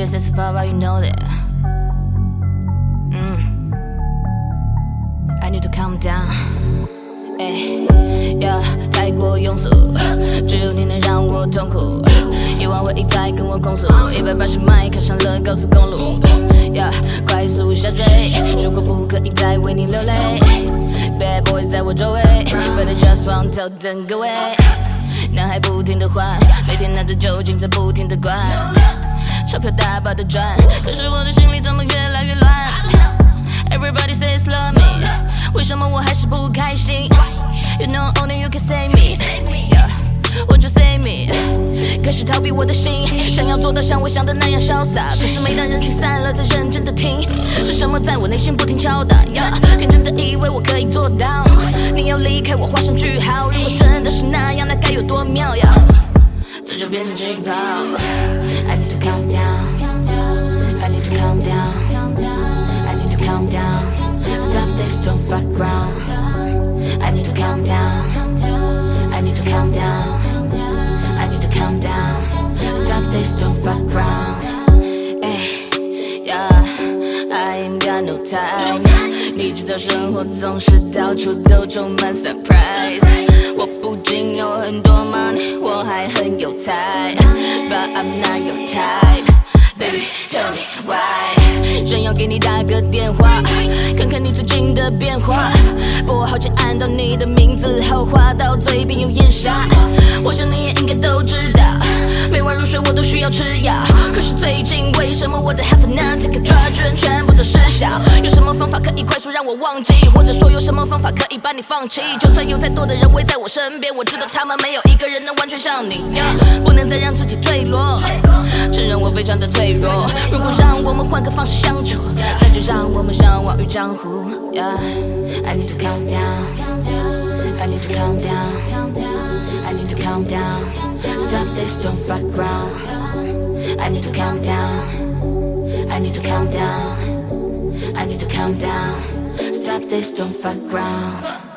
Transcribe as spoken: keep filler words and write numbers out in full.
This is forever, you know that. Mm. I need to calm down. 哎呀，太过庸俗，只有你能让我痛苦。夜晚会一再跟我控诉，一百八十迈开上了高速公路。呀，快速下坠，如果不可以再为你流泪。Bad boys 在我周围 ，But I just want to 等各位。男孩不停地换，每天拿着酒精在不停地灌，钞票大把的赚，可是我的心里怎么越来越乱 ？Everybody says love me， 为什么我还是不开心 ？You know only you can save me。Yeah，Won't you save me？ 可是逃避我的心，想要做到像我想的那样潇洒，可是每当人群散了，才认真的听，是什么在我内心不停敲打？呀，天真的以为我可以做到，你要离开我画上句号。如果真的是那样，那该有多妙呀！这就变成气泡。I need to calm down. I need to calm down. I need to calm down. Stop this, don't fuck around. I need to calm down. I need to calm down. I need to calm down. Stop this, don't fuck around. Ay, yeah, I ain't got no time. 你知道生活总是到处都充满 surprise。我不仅有很多 money， 我还很有才 ，But I'm not your type。Baby, tell me why？ 正要给你打个电话，看看你最近的变化。拨号键按到你的名字后，话到嘴边有烟沙。我想你也应该都知道，每晚入睡我都需要吃药。可是最近为什么我的 happiness take a drug 居然全部都失效？有什么方法可以快速让我忘记？或者说有什么方法可以把你放弃？就算有再多的人围在我身边，我知道他们没有一个人能完全像你。Yeah， 不能再让自己坠落，承认我非常的脆弱。如果让我们换个方式相处，那就让我们相忘于江湖。Yeah， I need to calm down. I need to calm down. I need to calm down. Stop this, don't fuck around. I need to calm down. I need to calm down. I need to calm down. Stop this, don't fuck around.